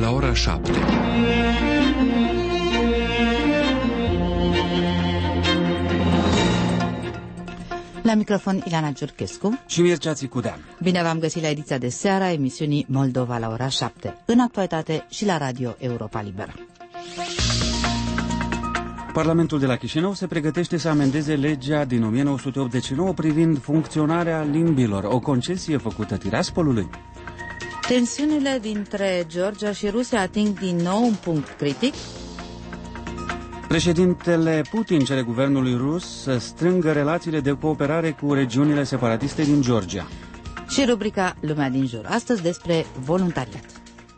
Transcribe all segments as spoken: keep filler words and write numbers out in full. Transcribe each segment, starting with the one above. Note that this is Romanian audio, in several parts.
la ora șapte. La microfon Ileana Giurchescu și Mircea Țicudean. Bine v-am găsit la ediția de seară a emisiunii Moldova la ora șapte, în actualitate și la Radio Europa Liberă. Parlamentul de la Chișinău se pregătește să amendeze legea din o mie nouă sute optzeci și nouă privind funcționarea limbilor, o concesie făcută Tiraspolului. Tensiunile dintre Georgia și Rusia ating din nou un punct critic. Președintele Putin cere guvernului rus să strângă relațiile de cooperare cu regiunile separatiste din Georgia. Și rubrica Lumea din jur, astăzi despre voluntariat.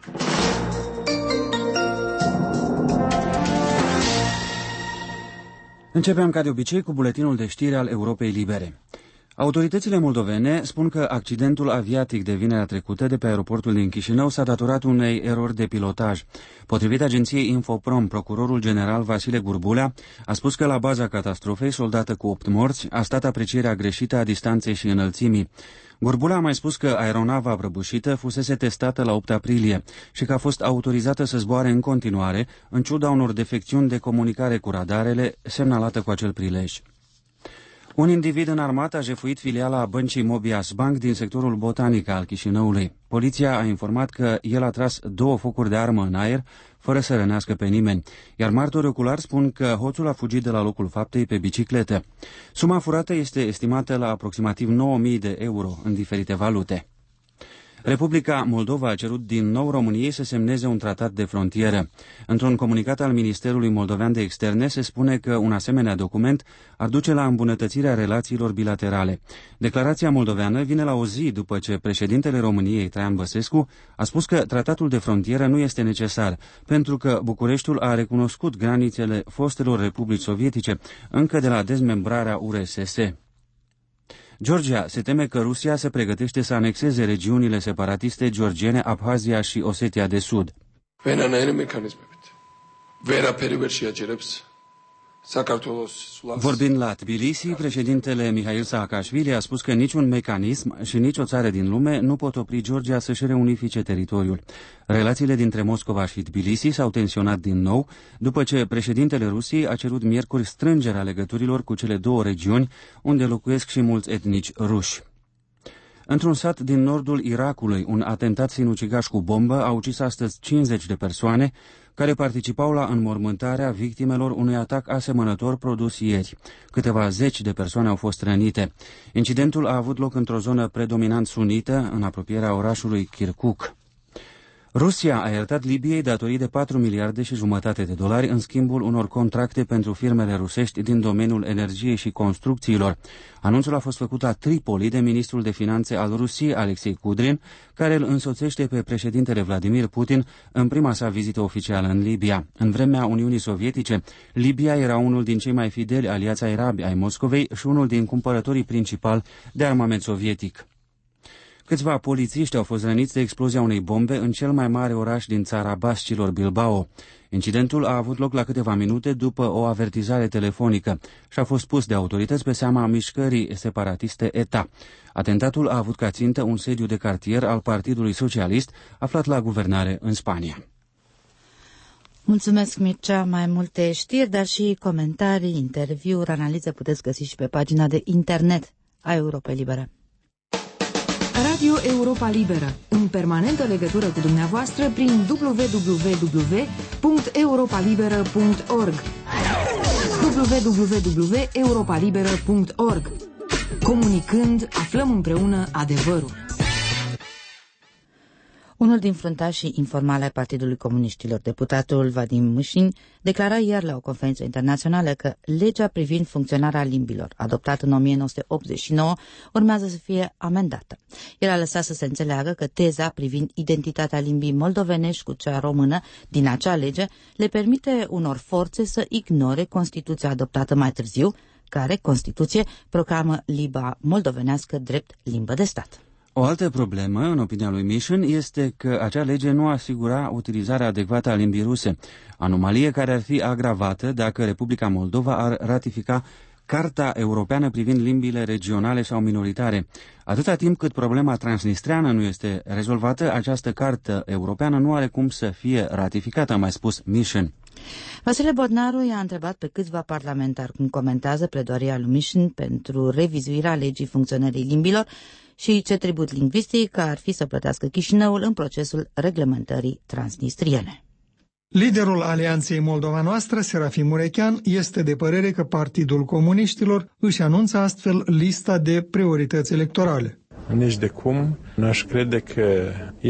Începem ca de obicei cu buletinul de știri al Europei Libere. Autoritățile moldovene spun că accidentul aviatic de vinerea trecută de pe aeroportul din Chișinău s-a datorat unei erori de pilotaj. Potrivit agenției Infoprom, procurorul general Vasile Gurbulea a spus că la baza catastrofei, soldată cu opt morți, a stat aprecierea greșită a distanței și înălțimii. Gurbulea a mai spus că aeronava prăbușită fusese testată la opt aprilie și că a fost autorizată să zboare în continuare, în ciuda unor defecțiuni de comunicare cu radarele semnalată cu acel prilej. Un individ înarmat a jefuit filiala băncii Mobias Bank din sectorul botanic al Chișinăului. Poliția a informat că el a tras două focuri de armă în aer, fără să rănească pe nimeni, iar martori oculari spun că hoțul a fugit de la locul faptei pe bicicletă. Suma furată este estimată la aproximativ nouă mii de euro în diferite valute. Republica Moldova a cerut din nou României să semneze un tratat de frontieră. Într-un comunicat al Ministerului Moldovean de Externe se spune că un asemenea document ar duce la îmbunătățirea relațiilor bilaterale. Declarația moldoveană vine la o zi după ce președintele României, Traian Băsescu, a spus că tratatul de frontieră nu este necesar, pentru că Bucureștiul a recunoscut granițele fostelor republici sovietice încă de la dezmembrarea U R S S. Georgia se teme că Rusia se pregătește să anexeze regiunile separatiste georgiene Abhazia și Osetia de Sud. Vorbind la Tbilisi, președintele Mihail Saakashvili a spus că niciun mecanism și nicio țară din lume nu pot opri Georgia să-și reunifice teritoriul. Relațiile dintre Moscova și Tbilisi s-au tensionat din nou după ce președintele Rusiei a cerut miercuri strângerea legăturilor cu cele două regiuni unde locuiesc și mulți etnici ruși. Într-un sat din nordul Irakului, un atentat sinucigaș cu bombă a ucis astăzi cincizeci de persoane care participau la înmormântarea victimelor unui atac asemănător produs ieri. Câteva zeci de persoane au fost rănite. Incidentul a avut loc într-o zonă predominant sunită, în apropierea orașului Kirkuk. Rusia a iertat Libiei datorii de patru miliarde și jumătate de dolari în schimbul unor contracte pentru firmele rusești din domeniul energiei și construcțiilor. Anunțul a fost făcut la Tripoli de ministrul de finanțe al Rusiei, Alexei Kudrin, care îl însoțește pe președintele Vladimir Putin în prima sa vizită oficială în Libia. În vremea Uniunii Sovietice, Libia era unul din cei mai fideli aliați ai arabi ai Moscovei și unul din cumpărătorii principali de armament sovietic. Câțiva polițiști au fost răniți de explozia unei bombe în cel mai mare oraș din țara Bascilor, Bilbao. Incidentul a avut loc la câteva minute după o avertizare telefonică și a fost pus de autorități pe seama mișcării separatiste E T A. Atentatul a avut ca țintă un sediu de cartier al Partidului Socialist aflat la guvernare în Spania. Mulțumesc, Mircea. Mai multe știri, dar și comentarii, interviuri, analize puteți găsi și pe pagina de internet a Europei Libere. Radio Europa Liberă, în permanentă legătură cu dumneavoastră prin w w w punct europa liberă punct org w w w punct europa liberă punct org. Comunicând, aflăm împreună adevărul. Unul din fruntașii informale ai Partidului Comuniștilor, deputatul Vadim Mâșin, declara ieri la o conferință internațională că legea privind funcționarea limbilor, adoptată în o mie nouă sute optzeci și nouă, urmează să fie amendată. El a lăsat să se înțeleagă că teza privind identitatea limbii moldovenești cu cea română din acea lege le permite unor forțe să ignore Constituția adoptată mai târziu, care, Constituție, proclamă limba moldovenească drept limbă de stat. O altă problemă, în opinia lui Mișin, este că acea lege nu asigura utilizarea adecvată a limbii ruse, anomalie care ar fi agravată dacă Republica Moldova ar ratifica Carta Europeană privind limbile regionale sau minoritare. Atâta timp cât problema transnistreană nu este rezolvată, această Cartă Europeană nu are cum să fie ratificată, a mai spus Mission. Vasile Bodnaru i-a întrebat pe câțiva parlamentari cum comentează pledoaria lui Mission pentru revizuirea legii funcționării limbilor și ce tribut lingvistic ar fi să plătească Chișinăul în procesul reglementării transnistriene. Liderul Alianței Moldova Noastră, Serafim Murechean, este de părere că Partidul Comuniștilor își anunță astfel lista de priorități electorale. Nici de cum n-aș crede că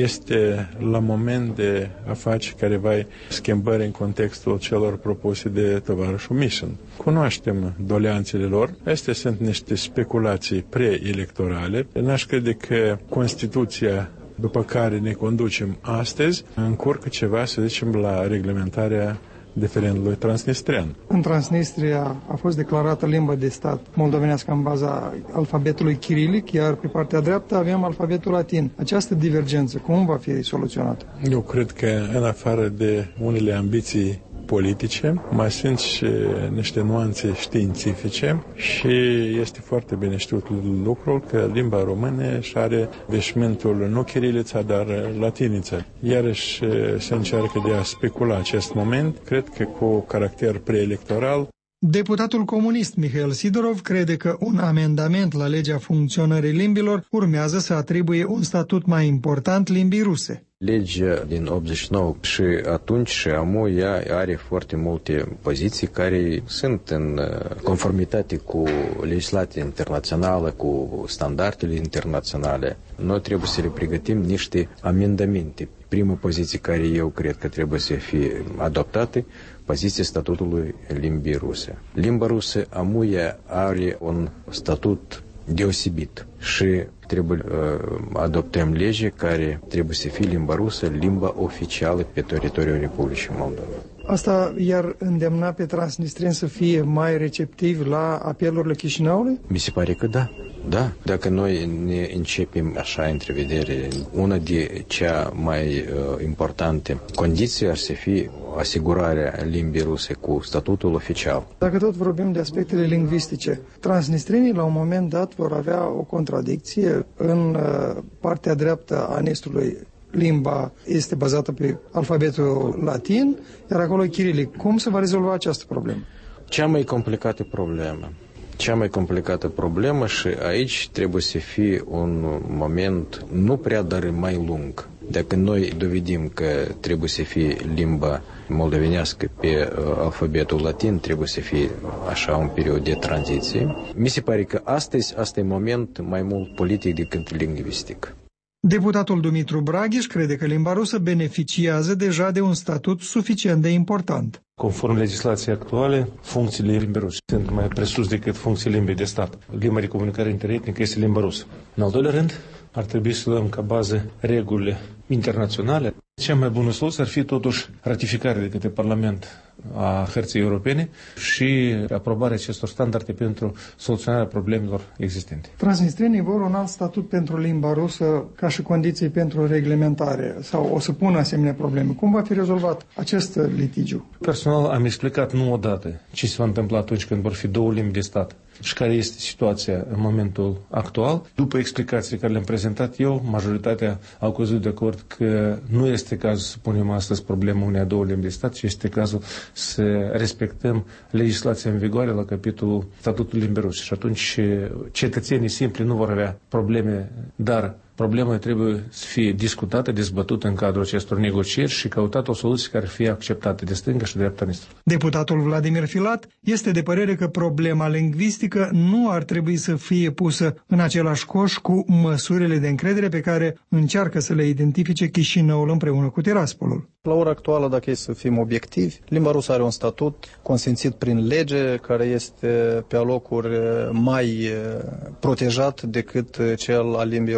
este la moment de a face careva schimbări în contextul celor propuse de tovarășul Mission. Cunoaștem doleanțele lor, astea sunt niște speculații preelectorale. N-aș crede că Constituția după care ne conducem astăzi încurcă ceva, să zicem, la reglementarea referendumului transnistrian. În Transnistria a fost declarată limbă de stat moldovenească în baza alfabetului chirilic, iar pe partea dreaptă avem alfabetul latin. Această divergență cum va fi soluționată? Eu cred că în afară de unele ambiții politice, mai sunt și niște nuanțe științifice și este foarte bine știut lucrul că limba română și are veșmântul nu chirilița, dar latinița. Iarăși se încearcă de a specula acest moment, cred că cu caracter preelectoral. Deputatul comunist Mihail Sidorov crede că un amendament la legea funcționării limbilor urmează să atribuie un statut mai important limbii ruse. Legea din optzeci și nouă și atunci și amu ea are foarte multe poziții care sunt în conformitate cu legislația internațională, cu standardele internaționale. Noi trebuie să le pregătim niște amendamente. Prima poziție care eu cred că trebuie să fie adoptată, poziția statutului limbii ruse. Limba rusă amu ea are un statut deosebit și trebuie uh, adoptăm lege care trebuie să fie limba rusă, limba oficială pe teritoriul Republicii Moldova. Asta iar îndemna pe transnistrieni să fie mai receptivi la apelurile Chișinăului? Mi se pare că da. Da, dacă noi ne începem așa întrevedere, una de cea mai uh, importante condiții ar să fie asigurarea limbii ruse cu statutul oficial. Dacă tot vorbim de aspectele lingvistice, transnistrienii la un moment dat vor avea o contradicție. În uh, partea dreaptă a nestului limba este bazată pe alfabetul latin, iar acolo chirilic. Cum se va rezolva această problemă? Cea mai complicată problemă. Cea mai complicată problemă și aici trebuie să fie un moment nu prea, dar mai lung. Dacă noi dovedim că trebuie să fie limba moldovenească pe uh, alfabetul latin, trebuie să fie așa un perioad de tranziție. Mi se pare că astăzi, asta e moment mai mult politic decât lingvistic. Deputatul Dumitru Braghiș crede că limba rusă beneficiază deja de un statut suficient de important. Conform legislației actuale, funcțiile limbii ruse sunt mai presus decât funcțiile limbii de stat. Limba de comunicare interetnică este limba rusă. În al doilea rând, ar trebui să luăm ca bază regulile internaționale. Cea mai bună soluție ar fi totuși ratificarea de către Parlament a Hărții Europene și aprobarea acestor standarde pentru soluționarea problemelor existente. Transnistrienii vor un alt statut pentru limba rusă ca și condiții pentru reglementare sau o să pună asemenea probleme. Cum va fi rezolvat acest litigiu? Personal am explicat nu odată ce se va întâmpla atunci când vor fi două limbi de stat și care este situația în momentul actual. După explicațiile care le-am prezentat eu, majoritatea au căzut de acord că nu este cazul să punem astăzi problema unei a două limbi de stat, ci este cazul să respectăm legislația în vigoare la capitolul statutul limbii ruse. Și atunci cetățenii simpli nu vor avea probleme, dar problema trebuie să fie discutată, dezbătută în cadrul acestor negocieri și căutată o soluție care fie acceptată de stânga și de dreapta Nistru. Deputatul Vladimir Filat este de părere că problema lingvistică nu ar trebui să fie pusă în același coș cu măsurile de încredere pe care încearcă să le identifice Chișinăul împreună cu Tiraspolul. La ora actuală, dacă e să fim obiectivi, limba rusă are un statut consimțit prin lege care este pe alocuri mai protejat decât cel al limbii române.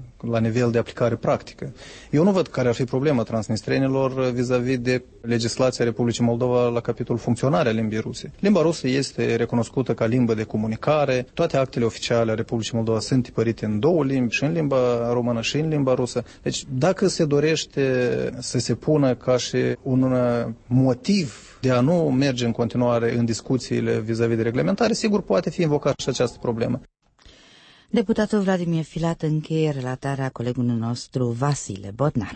la nivel de aplicare practică. Eu nu văd care ar fi problema transnistrenilor vis-a-vis de legislația Republicii Moldova la capitolul funcționarea limbii ruse. Limba rusă este recunoscută ca limbă de comunicare, toate actele oficiale a Republicii Moldova sunt tipărite în două limbi, și în limba română și în limba rusă. Deci dacă se dorește să se pună ca și un motiv de a nu merge în continuare în discuțiile vis-a-vis de reglementare, sigur poate fi invocat și această problemă. Deputatul Vladimir Filat încheie relatarea colegului nostru Vasile Bodnar.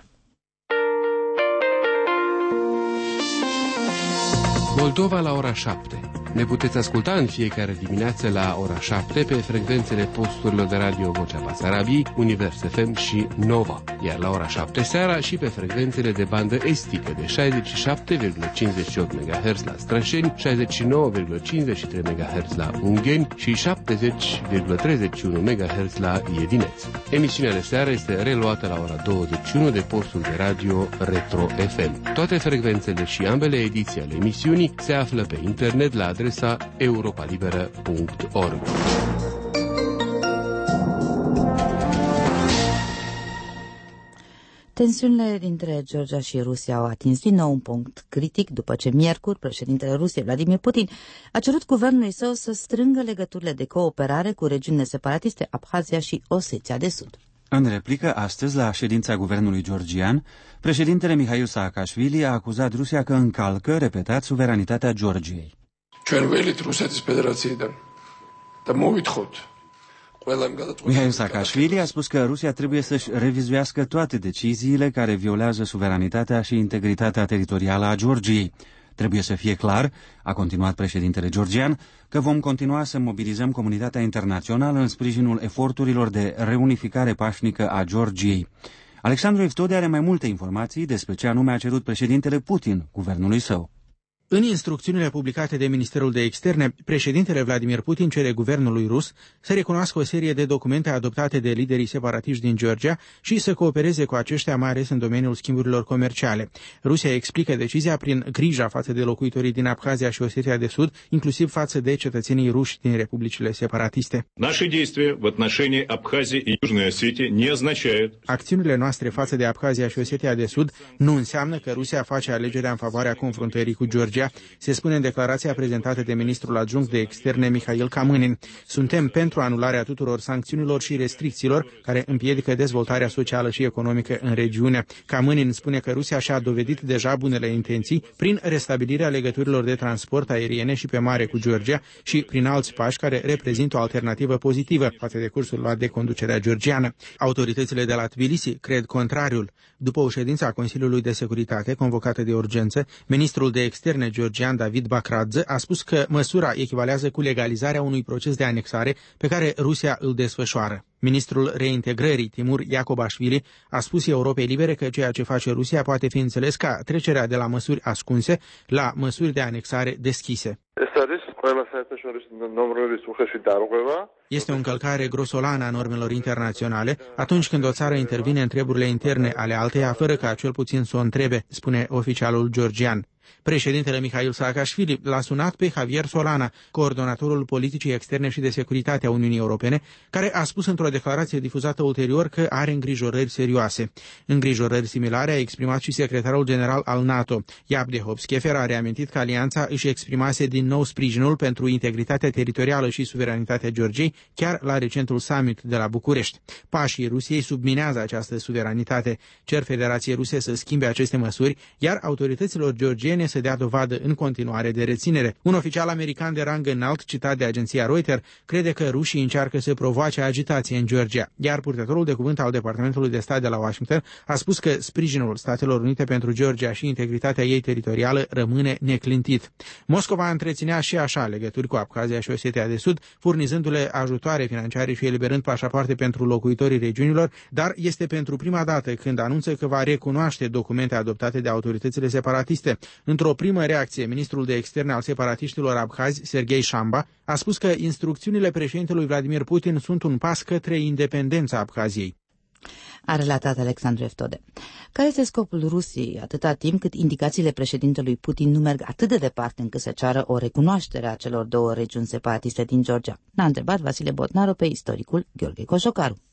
Moldova la ora șapte. Ne puteți asculta în fiecare dimineață la ora șapte pe frecvențele posturilor de radio Vocea Basarabiei, Univers F M și Nova, iar la ora șapte seara și pe frecvențele de bandă estică de șaizeci și șapte virgulă cincizeci și opt megahertz la Strășeni, șaizeci și nouă virgulă cincizeci și trei megahertz la Ungheni și șaptezeci virgulă treizeci și unu megahertz la Iedineț. Emisiunea de seară este reluată la ora douăzeci și unu de postul de radio Retro F M. Toate frecvențele și ambele ediții ale emisiunii se află pe internet la adresa europa liberă punct org. Tensiunile dintre Georgia și Rusia au atins din nou un punct critic după ce miercuri președintele Rusiei Vladimir Putin a cerut guvernului său să strângă legăturile de cooperare cu regiunile separatiste Abhazia și Osetia de Sud. În replică, astăzi, la ședința guvernului georgian, președintele Mihail Saakashvili a acuzat Rusia că încalcă, repetat, suveranitatea Georgiei. Mihail Saakashvili a spus că Rusia trebuie să-și revizuiască toate deciziile care violează suveranitatea și integritatea teritorială a Georgiei. Trebuie să fie clar, a continuat președintele georgian, că vom continua să mobilizăm comunitatea internațională în sprijinul eforturilor de reunificare pașnică a Georgiei. Alexandru Eftode are mai multe informații despre ce anume a cerut președintele Putin guvernului său. În instrucțiunile publicate de Ministerul de Externe, președintele Vladimir Putin cere guvernului rus să recunoască o serie de documente adoptate de liderii separatiști din Georgia și să coopereze cu aceștia, mai ales în domeniul schimburilor comerciale. Rusia explică decizia prin grija față de locuitorii din Abhazia și Osetia de Sud, inclusiv față de cetățenii ruși din republicile separatiste. Acțiunile noastre față de Abhazia și Osetia de Sud nu înseamnă că Rusia face alegerea în favoarea confruntării cu Georgia, se spune în declarația prezentată de ministrul adjunct de externe Mihail Kamânin. Suntem pentru anularea tuturor sancțiunilor și restricțiilor care împiedică dezvoltarea socială și economică în regiune. Kamânin spune că Rusia și-a dovedit deja bunele intenții prin restabilirea legăturilor de transport aeriene și pe mare cu Georgia și prin alți pași care reprezintă o alternativă pozitivă față de cursul luat de conducerea georgiană. Autoritățile de la Tbilisi cred contrariul. După o ședință a Consiliului de Securitate convocată de urgență, ministrul de externe georgian David Bakradze a spus că măsura echivalează cu legalizarea unui proces de anexare pe care Rusia îl desfășoară. Ministrul reintegrării Timur Iacobașvili a spus Europei Libere că ceea ce face Rusia poate fi înțeles ca trecerea de la măsuri ascunse la măsuri de anexare deschise. Este o încălcare grosolană a normelor internaționale atunci când o țară intervine în treburile interne ale alteia fără ca cel puțin să o întrebe, spune oficialul georgian. Președintele Mihail Saakashvili l-a sunat pe Javier Solana, coordonatorul politicii externe și de securitate a Uniunii Europene, care a spus într-o declarație difuzată ulterior că are îngrijorări serioase. Îngrijorări similare a exprimat și secretarul general al NATO. Jaap de Hoop Scheffer a reamintit că alianța își exprimase din nou sprijinul pentru integritatea teritorială și suveranitatea Georgiei, chiar la recentul summit de la București. Pașii Rusiei subminează această suveranitate. Cer Federației Ruse să schimbe aceste măsuri, iar autorităților georgiene să dea dovadă în continuare de reținere. Un oficial american de rang înalt, citat de agenția Reuters, crede că rușii încearcă să provoace agitație în Georgia, iar purtătorul de cuvânt al Departamentului de Stat de la Washington a spus că sprijinul Statelor Unite pentru Georgia și integritatea ei teritorială rămâne neclintit. Moscova întreținea și așa legături cu Abhazia și Osetia de Sud, furnizându-le ajutoare financiare și eliberând pașapoarte pentru locuitorii regiunilor, dar este pentru prima dată când anunță că va recunoaște documente adoptate de autoritățile separatiste. Într-o primă reacție, ministrul de externe al separatiștilor abhazi, Serghei Shamba, a spus că instrucțiunile președintelui Vladimir Putin sunt un pas către independența Abhaziei. A relatat Alexandru Eftode. Care este scopul Rusiei atâta timp cât indicațiile președintelui Putin nu merg atât de departe încât să ceară o recunoaștere a celor două regiuni separatiste din Georgia? N-a întrebat Vasile Botnaru pe istoricul Gheorghe Cojocaru.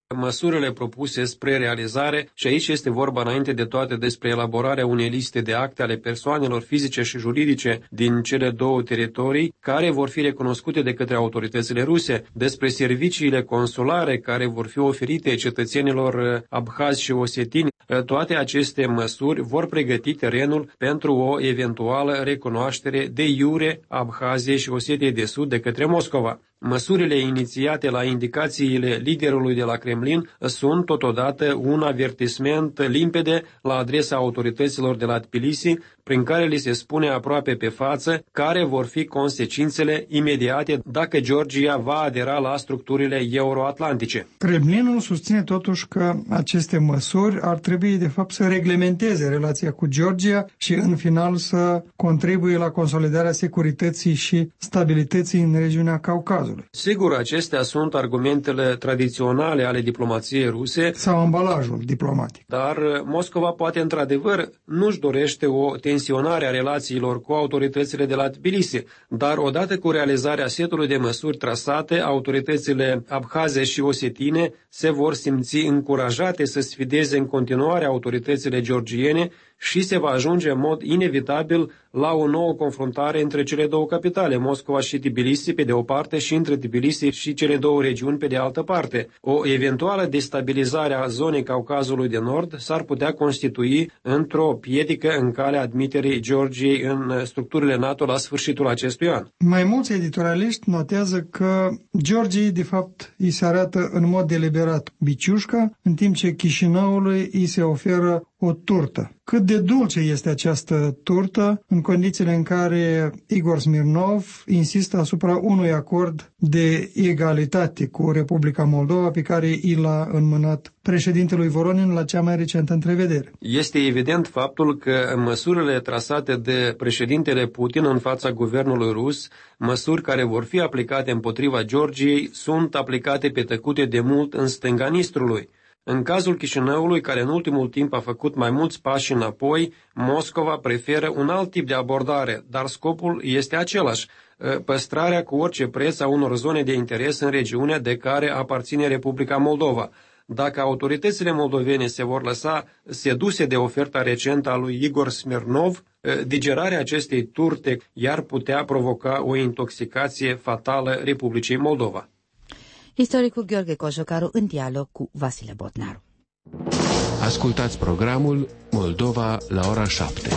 măsurile propuse spre realizare și aici este vorba înainte de toate despre elaborarea unei liste de acte ale persoanelor fizice și juridice din cele două teritorii care vor fi recunoscute de către autoritățile ruse, despre serviciile consulare care vor fi oferite cetățenilor abhazi și osetini. Toate aceste măsuri vor pregăti terenul pentru o eventuală recunoaștere de iure a Abhaziei și Osetiei de Sud de către Moscova. Măsurile inițiate la indicațiile liderului de la Kremlin sunt totodată un avertisment limpede la adresa autorităților de la Tbilisi, prin care li se spune aproape pe față care vor fi consecințele imediate dacă Georgia va adera la structurile euroatlantice. Kremlinul susține totuși că aceste măsuri ar trebui de fapt să reglementeze relația cu Georgia și în final să contribuie la consolidarea securității și stabilității în regiunea Caucazului. Sigur, acestea sunt argumentele tradiționale ale diplomației ruse sau ambalajul diplomatic. Dar Moscova poate într-adevăr nu-și dorește o tensionare a relațiilor cu autoritățile de la Tbilisi, dar odată cu realizarea setului de măsuri trasate, autoritățile abhaze și osetine se vor simți încurajate să sfideze în continuare autoritățile georgiene și se va ajunge în mod inevitabil la o nouă confruntare între cele două capitale, Moscova și Tbilisi pe de o parte și între Tbilisi și cele două regiuni pe de altă parte. O eventuală destabilizare a zonei Caucazului de Nord s-ar putea constitui într-o piedică în calea admiterii Georgiei în structurile NATO la sfârșitul acestui an. Mai mulți editorialiști notează că Georgiei de fapt îi se arată în mod deliberat biciușca, în timp ce Chișinăului îi se oferă o turtă. Cât de dulce este această turtă în condițiile în care Igor Smirnov insistă asupra unui acord de egalitate cu Republica Moldova pe care i l-a înmânat președintelui Voronin la cea mai recentă întrevedere. Este evident faptul că măsurile trasate de președintele Putin în fața guvernului rus, măsuri care vor fi aplicate împotriva Georgiei, sunt aplicate pe tăcute de mult în stânga Nistrului. În cazul Chișinăului, care în ultimul timp a făcut mai mulți pași înapoi, Moscova preferă un alt tip de abordare, dar scopul este același, păstrarea cu orice preț a unor zone de interes în regiunea de care aparține Republica Moldova. Dacă autoritățile moldovene se vor lăsa seduse de oferta recentă a lui Igor Smirnov, digerarea acestei turte i-ar putea provoca o intoxicație fatală Republicii Moldova. Istoricul Gheorghe Cojocaru în dialog cu Vasile Botnaru. Ascultați programul Moldova la ora șapte.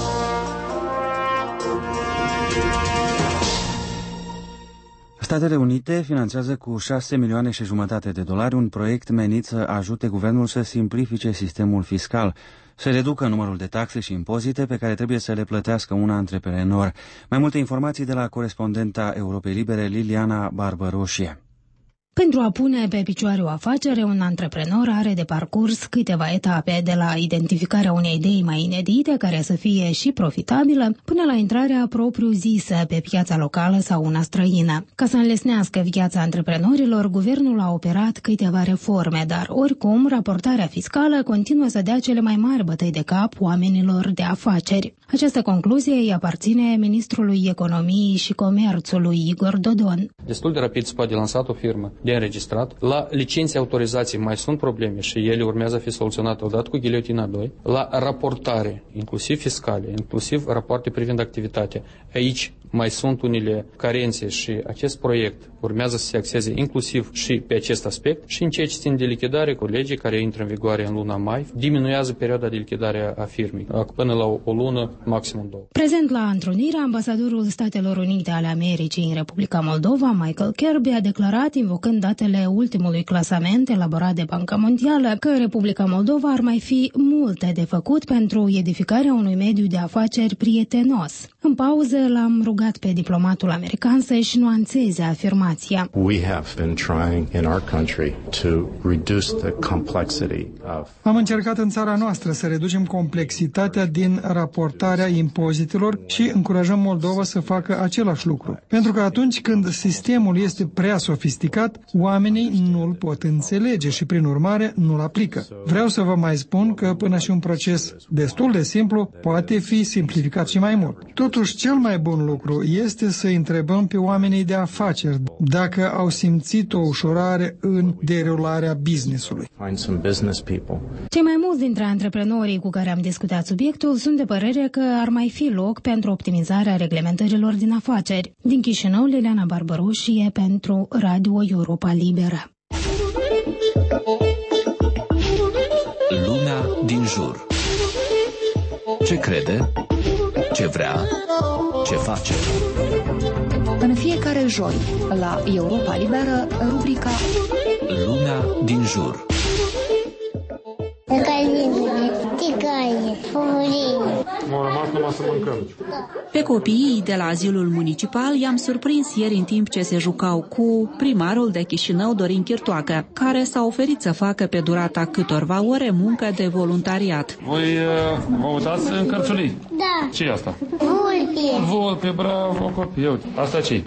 Statele Unite finanțează cu șase milioane și jumătate de dolari un proiect menit să ajute guvernul să simplifice sistemul fiscal, să reducă numărul de taxe și impozite pe care trebuie să le plătească un antreprenor. Mai multe informații de la corespondenta Europei Libere, Liliana Barbăroșie. Pentru a pune pe picioare o afacere, un antreprenor are de parcurs câteva etape, de la identificarea unei idei mai inedite, care să fie și profitabilă, până la intrarea propriu-zisă pe piața locală sau una străină. Ca să înlesnească viața antreprenorilor, guvernul a operat câteva reforme, dar oricum raportarea fiscală continuă să dea cele mai mari bătăi de cap oamenilor de afaceri. Această concluzie îi aparține ministrului Economiei și Comerțului Igor Dodon. Destul de rapid se poate lansa o firmă de înregistrat. La licențe, autorizații mai sunt probleme și ele urmează a fi soluționate odată cu ghiliotina doi. La raportare, inclusiv fiscale, inclusiv rapoarte privind activitatea. Aici mai sunt unele carențe și acest proiect urmează să se axeze inclusiv și pe acest aspect și în ceea ce țin de lichidare cu legii care intră în vigoare în luna mai, diminuează perioada de lichidare a firmei, până la o lună, maximum două. Prezent la întrunire, ambasadorul Statelor Unite ale Americii în Republica Moldova, Michael Kirby, a declarat, invocând datele ultimului clasament elaborat de Banca Mondială, că Republica Moldova ar mai fi multe de făcut pentru edificarea unui mediu de afaceri prietenos. În pauză, l-am rugat pe diplomatul american să-și nuanțeze afirmația. We have been trying in our country to reduce the complexity of... Am încercat în țara noastră să reducem complexitatea din raportarea colectarea impozitelor și încurajăm Moldova să facă același lucru. Pentru că atunci când sistemul este prea sofisticat, oamenii nu-l pot înțelege și, prin urmare, nu-l aplică. Vreau să vă mai spun că până și un proces destul de simplu poate fi simplificat și mai mult. Totuși, cel mai bun lucru este să întrebăm pe oamenii de afaceri dacă au simțit o ușurare în derularea business-ului. Cei mai mulți dintre antreprenorii cu care am discutat subiectul sunt de părere că ar mai fi loc pentru optimizarea reglementărilor din afaceri. Din Chișinău, Liliana Barbaroșie pentru Radio Europa Liberă. Lumea din jur. Ce crede? Ce vrea? Ce face? În fiecare joi, la Europa Liberă, rubrica Lumea din jur. Pe copiii de la azilul municipal i-am surprins ieri în timp ce se jucau cu primarul de Chișinău, Dorin Chirtoacă, care s-a oferit să facă pe durata câtorva ore muncă de voluntariat. Voi uh, vă uitați în cărțulii? Da. Ce e asta? Vulpe. Vulpe, bravo, copii. Uite, asta ce-i?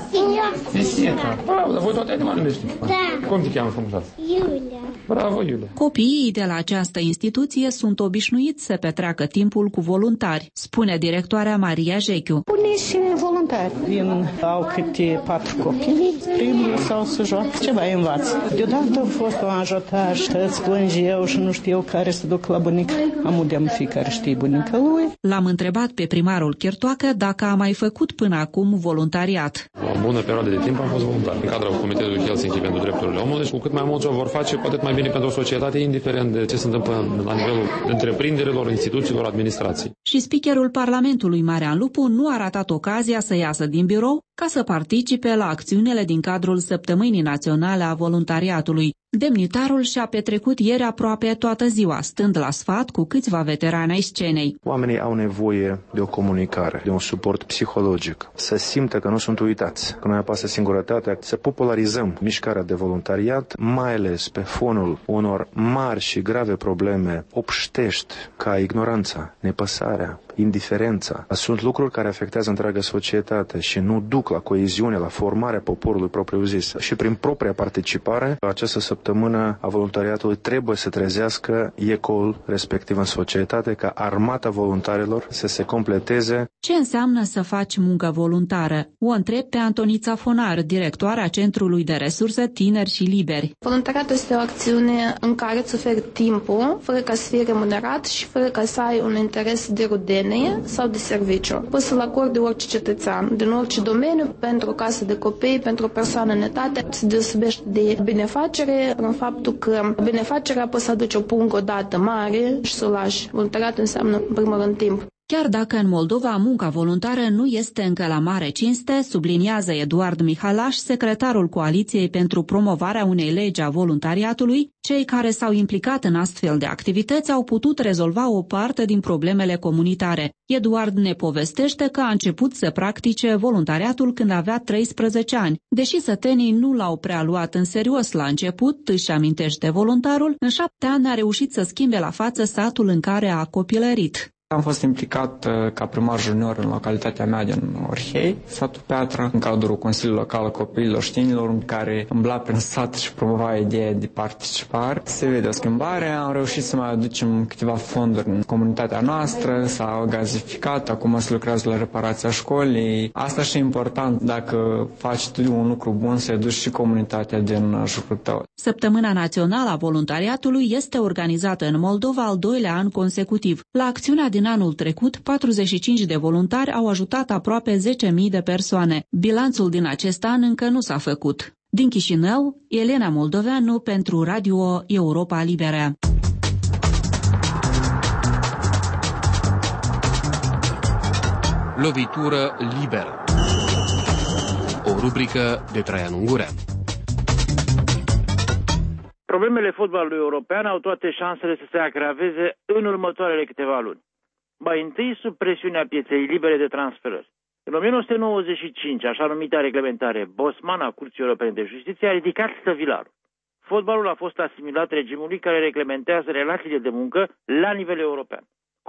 Pisica. Bravo, dar voi toate animalele știi. Da. Cum te cheamă frumos? Iulia. Bravo, Iulia. Copiii de la această instituție sunt obișnuiți să petreacă timpul cu voluntari, spune directoarea Maria Jechiu. Pune-și voluntari. Vin, au câte patru copii, primul sau să joacă, ceva învață. Deodată a fost un ajutaj, îți plânge eu și nu știu care să duc la bunică. Amudeam fiecare știe bunica lui. L-am întrebat pe primarul Chirtoacă dacă a mai făcut până acum voluntariat. O bună perioadă de timp am fost voluntar în cadrul Comitetului Helsinki pentru drepturile omului și cu cât mai mulți o vor face, cu atât mai bine pentru o societate, indiferent de ce se întâmplă la nivelul întreprinderilor, instituțiilor, administrației. Și speakerul Parlamentului Marian Lupu nu a ratat ocazia să iasă din birou ca să participe la acțiunile din cadrul Săptămânii Naționale a Voluntariatului. Demnitarul și-a petrecut ieri aproape toată ziua, stând la sfat cu câțiva veterani ai scenei. Oamenii au nevoie de o comunicare, de un suport psihologic, să simtă că nu sunt uitați, că nu apasă singurătatea, să popularizăm mișcarea de voluntariat, mai ales pe fonul unor mari și grave probleme obștești ca ignoranța, nepăsarea, indiferența. Sunt lucruri care afectează întreaga societate și nu duc la coeziune, la formarea poporului propriu-zis. Și prin propria participare, această săptămână a voluntariatului trebuie să trezească ecoul respectiv în societate, ca armata voluntarilor să se completeze. Ce înseamnă să faci muncă voluntară? O întreb pe Antonița Fonar, directoarea Centrului de Resurse Tineri și Liberi. Voluntariatul este o acțiune în care îți oferi timpul, fără ca să fie remunerat și fără ca să ai un interes de rudenie sau de serviciu. Poți să-l acorde orice cetățean, din orice domeniu, pentru o casă de copii, pentru o persoană în etate. Se deosebește de binefacere în faptul că binefacerea poți să aduci o pungă odată mare și să o lași. Voluntariatul înseamnă, în primul rând, timp. Chiar dacă în Moldova munca voluntară nu este încă la mare cinste, subliniază Eduard Mihalaș, secretarul Coaliției pentru promovarea unei legi a voluntariatului, cei care s-au implicat în astfel de activități au putut rezolva o parte din problemele comunitare. Eduard ne povestește că a început să practice voluntariatul când avea treisprezece ani. Deși sătenii nu l-au prea luat în serios la început, își amintește voluntarul, în șapte ani a reușit să schimbe la față satul în care a copilărit. Am fost implicat uh, ca primar junior în localitatea mea din Orhei, satul Piatra, în cadrul Consiliului Local al Copiilor și Tinerilor, care îmbla prin sat și promova ideea de participare. Se vede o schimbare, am reușit să mai aducem câteva fonduri în comunitatea noastră, s-a gazificat, acum se lucrează la reparația școlii. Asta și e important, dacă faci tu un lucru bun, să duci și comunitatea din jurul tău. Săptămâna Națională a Voluntariatului este organizată în Moldova al doilea an consecutiv. La acțiunea din anul trecut, patruzeci și cinci de voluntari au ajutat aproape zece mii de persoane. Bilanțul din acest an încă nu s-a făcut. Din Chișinău, Elena Moldoveanu pentru Radio Europa Liberă. Lovitură liberă. O rubrică de Traian Ungurea. Problemele fotbalului european au toate șansele să se agraveze în următoarele câteva luni. Mai întâi sub presiunea pieței libere de transferări. În o mie nouă sute nouăzeci și cinci, așa numita reglementare Bosman a Curții Europene de Justiție a ridicat stăvilarul. Fotbalul a fost asimilat regimului care reglementează relațiile de muncă la nivel european.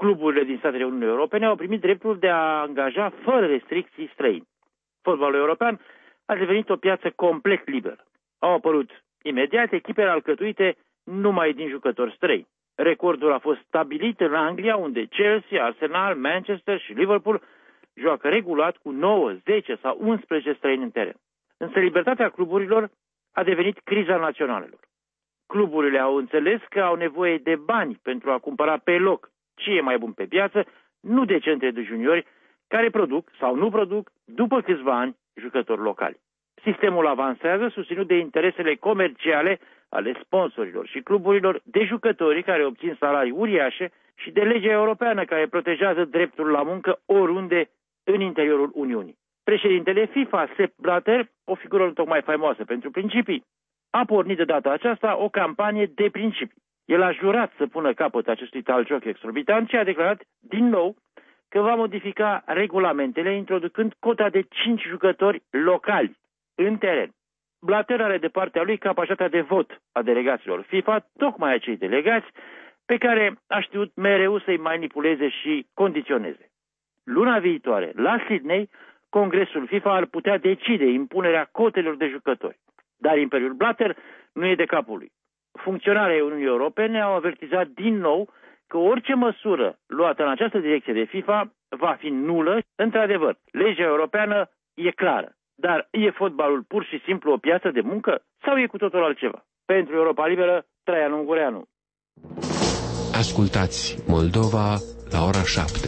cluburile din statele Uniunii Europene au primit dreptul de a angaja fără restricții străini. Fotbalul european a devenit o piață complet liberă. Au apărut imediat echipele alcătuite numai din jucători străini. Recordul a fost stabilit în Anglia, unde Chelsea, Arsenal, Manchester și Liverpool joacă regulat cu nouă, zece sau unsprezece străini în teren. Însă libertatea cluburilor a devenit criza naționalelor. Cluburile au înțeles că au nevoie de bani pentru a cumpăra pe loc ce e mai bun pe piață, nu de centre de juniori care produc sau nu produc după câțiva ani jucători locali. Sistemul avansează susținut de interesele comerciale ale sponsorilor și cluburilor, de jucătorii care obțin salarii uriașe și de legea europeană care protejează dreptul la muncă oriunde în interiorul Uniunii. Președintele FIFA, Sepp Blatter, o figură tocmai faimoasă pentru principii, a pornit de data aceasta o campanie de principii. El a jurat să pună capăt acestui tal joc exorbitant și a declarat din nou că va modifica regulamentele introducând cota de cinci jucători locali în teren. Blatter are de partea lui capacitatea de vot a delegaților FIFA, tocmai acei delegați pe care a știut mereu să-i manipuleze și condiționeze. Luna viitoare, la Sydney, Congresul FIFA ar putea decide impunerea cotelor de jucători. Dar Imperiul Blatter nu e de capul lui. Funcționarii Uniunii Europene au avertizat din nou că orice măsură luată în această direcție de FIFA va fi nulă. Într-adevăr, legea europeană e clară, dar e fotbalul pur și simplu o piață de muncă sau e cu totul altceva? Pentru Europa Liberă, Traian Ungureanu. Ascultați Moldova la ora șapte.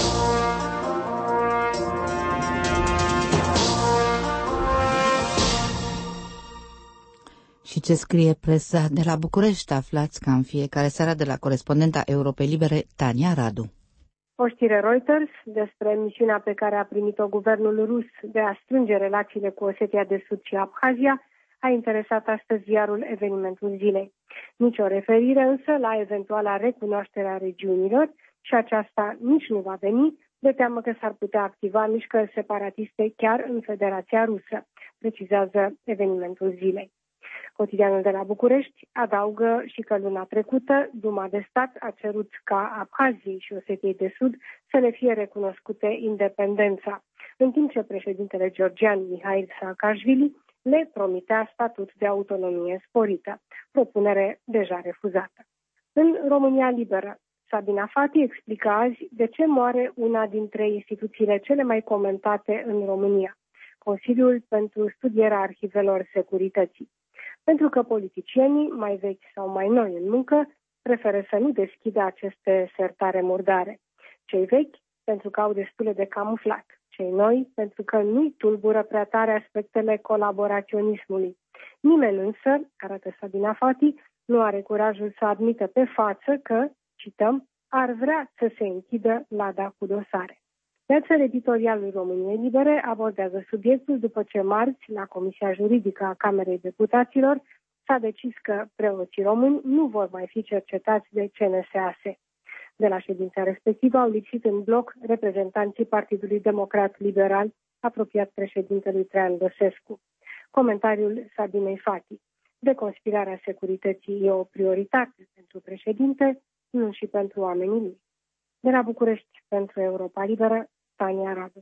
Și ce scrie presa de la București, aflați ca în fiecare seară de la corespondenta Europei Libere, Tania Radu. O știre Reuters despre misiunea pe care a primit-o guvernul rus de a strânge relațiile cu Osetia de Sud și Abhazia a interesat astăzi ziarul Evenimentul Zilei. Nici o referire însă la eventuala recunoaștere a regiunilor și aceasta nici nu va veni, de teamă că s-ar putea activa mișcări separatiste chiar în Federația Rusă, precizează Evenimentul Zilei. Cotidianul de la București adaugă și că luna trecută Duma de Stat a cerut ca Abhaziei și Osetiei de Sud să le fie recunoscute independența, în timp ce președintele georgian Mihail Saakashvili le promitea statut de autonomie sporită, propunere deja refuzată. În România Liberă, Sabina Fati explică azi de ce moare una dintre instituțiile cele mai comentate în România, Consiliul pentru Studierea Arhivelor Securității. Pentru că politicienii, mai vechi sau mai noi în muncă, preferă să nu deschidă aceste sertare murdare. Cei vechi, pentru că au destule de camuflat. Cei noi, pentru că nu-i tulbură prea tare aspectele colaboraționismului. Nimeni însă, arată Sabina Fati, nu are curajul să admită pe față că, cităm, ar vrea să se închidă lada cu dosare. Viața editorialului României Libere abordează subiectul după ce marți, la Comisia Juridică a Camerei Deputaților, s-a decis că preoții români nu vor mai fi cercetați de C N S A S. De la ședința respectivă au lipsit în bloc reprezentanții Partidului Democrat Liberal, apropiat președintelui Traian Băsescu. Comentariul Sabinei Fati. Deconspirarea securității e o prioritate pentru președinte, nu și pentru oamenii lui. De la București, pentru Europa Liberă, Tania Radu.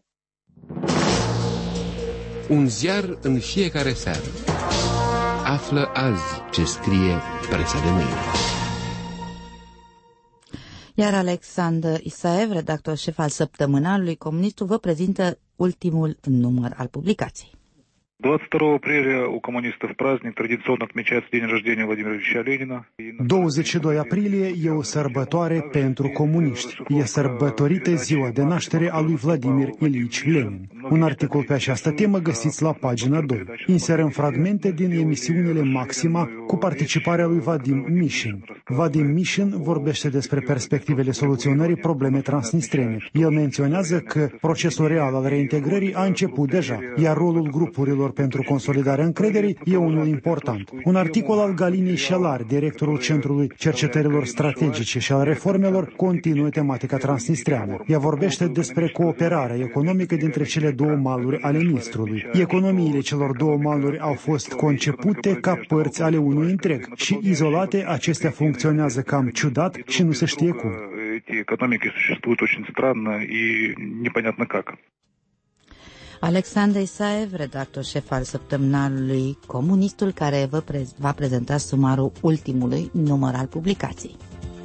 Un ziar în fiecare seară. Află azi ce scrie presa de mâine. Iar Alexandru Isaev, redactor șef al Săptămânalului Comunistul, vă prezintă ultimul număr al publicației. двадцать второго апреля у коммунистов праздник, традиционно отмечается день рождения Владимира Ильича Ленина. douăzeci și doi aprilie e o sărbătoare pentru comuniști. E sărbătorită ziua de naștere a lui Vladimir Ilici Lenin. Un articol pe această temă găsiți la pagina doi. Inserăm fragmente din emisiunile Maxima cu participarea lui Vadim Mishin. Vadim Mishin vorbește despre perspectivele soluționării problemei transnistrene. El menționează că procesul real al reintegrării a început deja, iar rolul grupurilor pentru consolidarea încrederii e unul important. Un articol al Galinei Șelar, directorul Centrului Cercetărilor Strategice și al Reformelor, continuă tematica transnistreană. Ea vorbește despre cooperarea economică dintre cele două maluri ale Nistrului. Economiile celor două maluri au fost concepute ca părți ale unui întreg și izolate acestea funcționează cam ciudat și nu se știe cum. эти экономики существуют очень странно и непонятно как. Alexandru Isaev, redactor șef al săptămânalului Comunistul, care vă pre- va prezenta sumarul ultimului număr al publicației.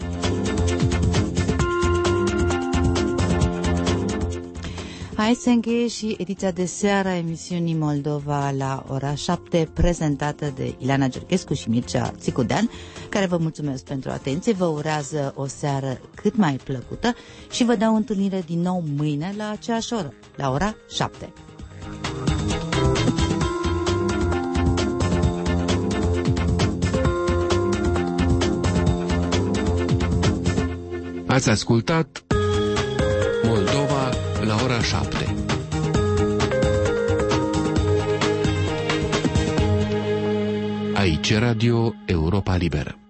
Aici se încheie și ediția de seară a emisiunii Moldova la ora șapte, prezentată de Ileana Gerchescu și Mircea Țicudean, care vă mulțumesc pentru atenție, vă urează o seară cât mai plăcută și vă dau întâlnire din nou mâine la aceeași oră, la ora șapte. Ați ascultat Moldova la ora șapte. Aici Radio Europa Liberă.